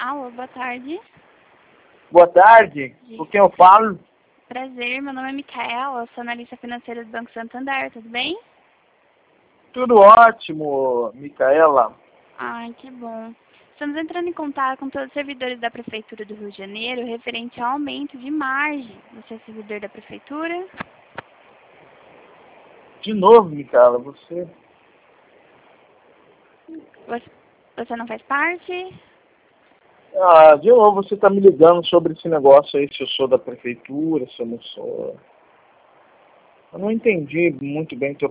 Alô, boa tarde. Boa tarde, com quem eu falo? Prazer, meu nome é Micaela, sou analista financeira do Banco Santander, tudo bem? Tudo ótimo, Micaela. Ai, que bom. Estamos entrando em contato com todos os servidores da Prefeitura do Rio de Janeiro referente ao aumento de margem. Você é servidor da Prefeitura? De novo, Micaela, você... Você não faz parte? De novo você está me ligando sobre esse negócio aí, se eu sou da prefeitura, se eu não sou. Eu não entendi muito bem o teu